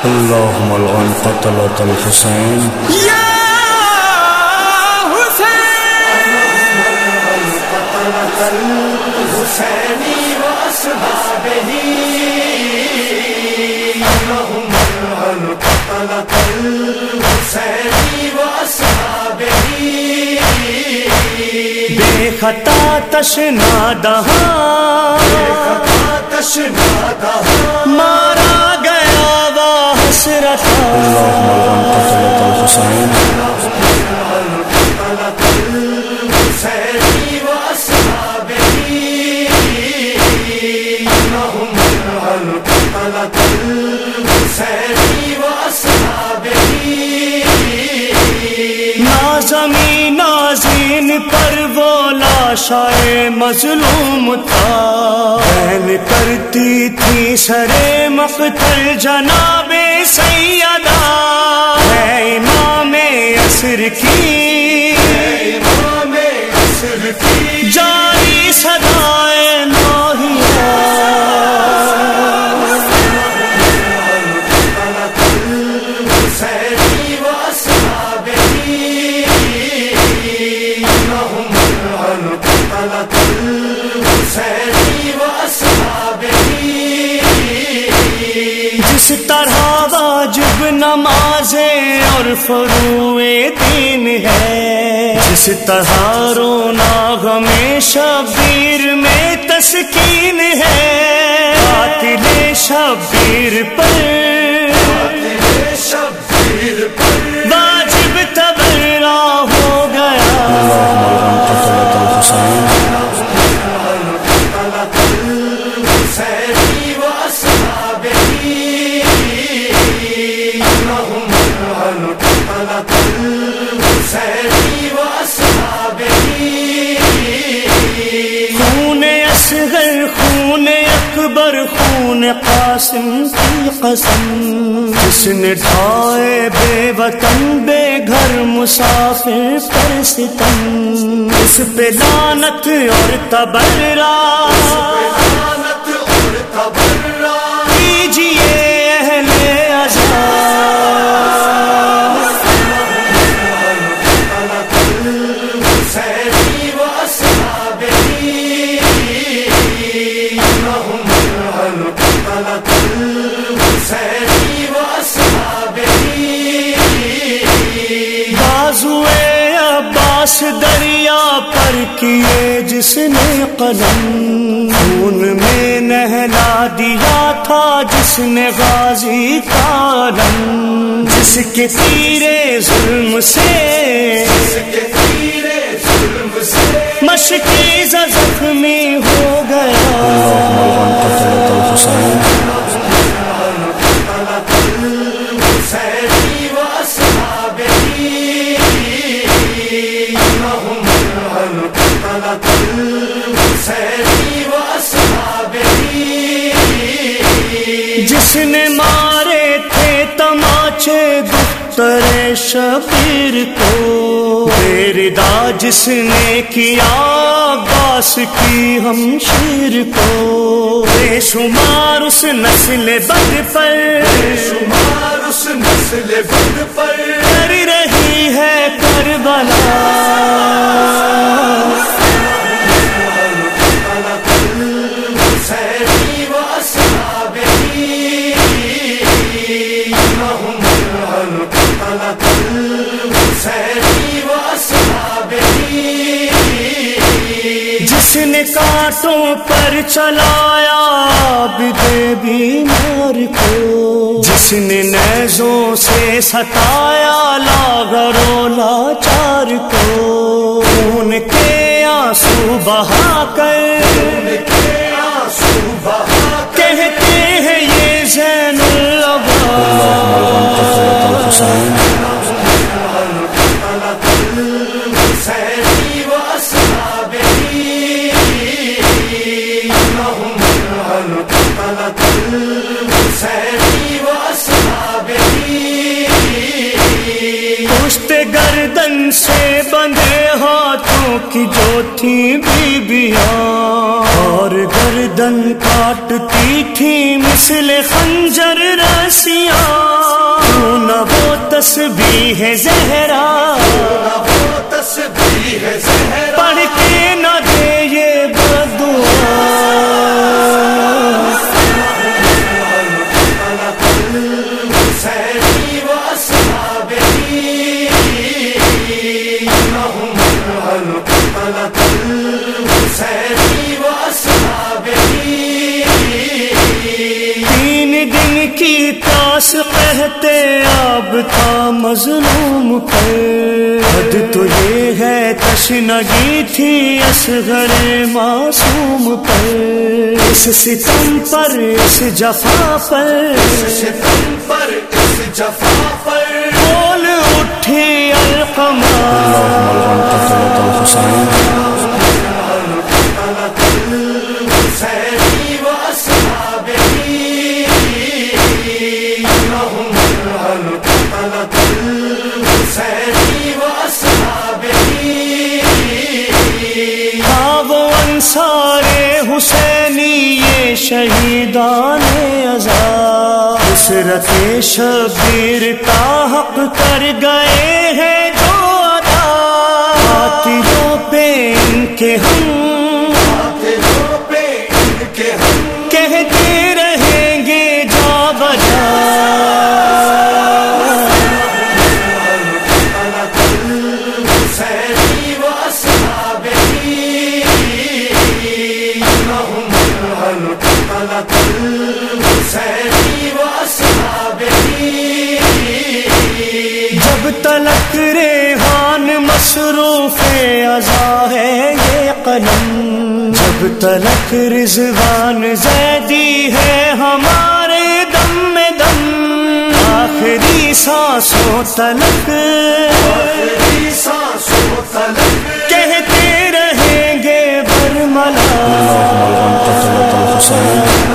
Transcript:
اللهم العن قتلة الحسين يا حسين قتلة الحسين وأصحابه اللهم العن قتلة الحسين وأصحابه بے خطا تشنا دہاں مارا گیا وہ حسرت اللهم العن قتلة الحسين نا زمین نازین پر وہ لاشائے مظلوم تھا، بہن کرتی تھی سرے مقتل جناب سیدہ، ہے امام عصر کی جاری صدائے ناہیہ جس طرح واجب نمازیں اور فروع دین ہے، جس طرح رونا غم شبیر میں تسکین ہے، قاتل شبیر پر واجب تبرہ ہو گیا۔ اللهم العن قتلة الحسين خون اصغر خون اکبر خون قاسم کی قسم، جس نے ڈھائے بے وطن بے گھر مسافر پر ستم، اس پہ لعنت اور تبرہ کیجئے اہل عذاب۔ بازوئے عباس دریا پر کیے جس نے قلم، خون میں نہلا دیا تھا جس نے غازی کا علم، جس کے تیرے ظلم سے مشکیزہ زخمی ہو گیا۔ اللهم العن قتلة الحسين جس نے مارے تھے تماچے دختر شبیر کو، بے ردا جس نے کیا عباس کی ہمشیر کو، بے شمار اس نسل بد پر کر رہی ہے کربلا۔ جس نے کانٹوں پر چلایا عابد بیمار کو، جس نے نیزوں سے ستایا لاغر و لاچار کو، خون کے آنسو بہا کر کہتے ہیں یہ زین اللهم پشت گردن سے بندھے ہاتھوں کی جو تھی بیویاں، اور گردن کاٹتی تھی مثل خنجر رسیاں، کیوں نہ وہ تسبیح زہرا پڑھ کے نہ دے یہ بدعا کی پیاس کہتے آب تھا مظلوم پر حد تو یہ ہے تشنگی تھی اصغر معصوم پر اس ستم پر اس جفا پر بول اٹھی القمہ سارے حسینی یہ شہیدان عزا حسرت شبیر کا حق کر گئے ہیں جو ادا قاتلوں پہ ان کے ہم کہتے رہیں گے جا بجا جب تلک ریحان مصروف عزا ہے یہ قلم جب تلک رضوان زیدی ہے ہمارے دم میں دم آخری سانسوں تلک کہتے رہیں گے برملا